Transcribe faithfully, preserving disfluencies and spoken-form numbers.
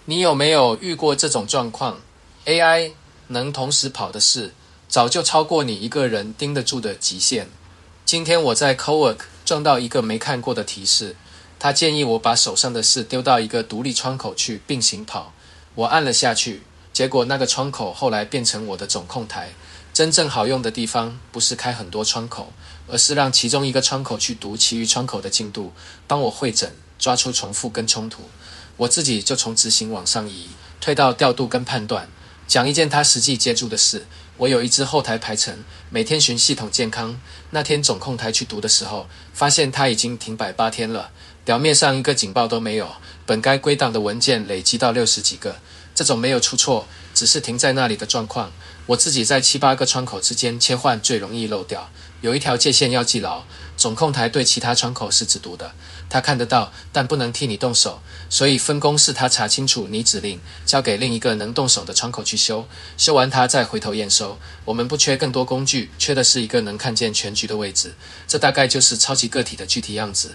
你有没有遇过这种状况 ？A I 能同时跑的事，早就超过你一个人盯得住的极限。今天我在 Cowork 撞到一个没看过的提示，他建议我把手上的事丢到一个独立窗口去并行跑。我按了下去，结果那个窗口后来变成我的总控台。真正好用的地方不是开很多窗口，而是让其中一个窗口去读其余窗口的进度，帮我汇整，抓出重复跟冲突。我自己就从执行往上移，推到调度跟判断。讲一件他实际接触的事，我有一支后台排程，每天巡系统健康。那天总控台去读的时候，发现他已经停摆八天了，表面上一个警报都没有，本该归档的文件累积到六十几个。这种没有出错，只是停在那里的状况，我自己在七八个窗口之间切换最容易漏掉。有一条界限要记牢，总控台对其他窗口是只读的，他看得到，但不能替你动手，所以分工是他查清楚你指令，交给另一个能动手的窗口去修，修完他再回头验收。我们不缺更多工具，缺的是一个能看见全局的位置。这大概就是超级个体的具体样子。